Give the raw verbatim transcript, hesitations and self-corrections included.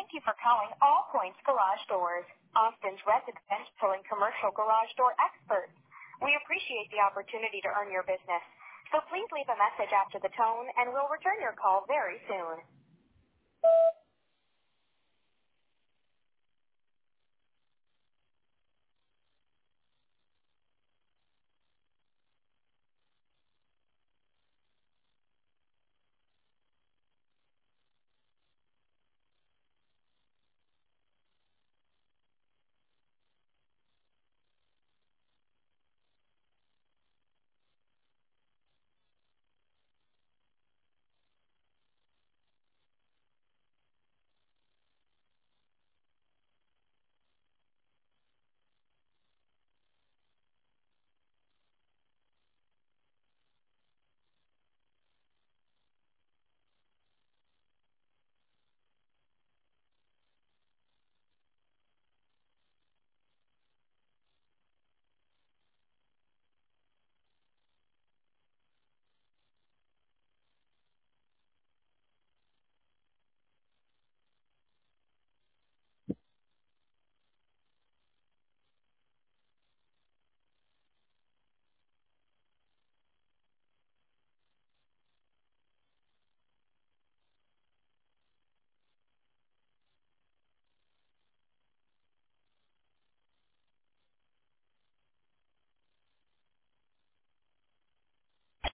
Thank you for calling All Points Garage Doors, Austin's residential and commercial garage door experts. We appreciate the opportunity to earn your business, so please leave a message after the tone and we'll return your call very soon.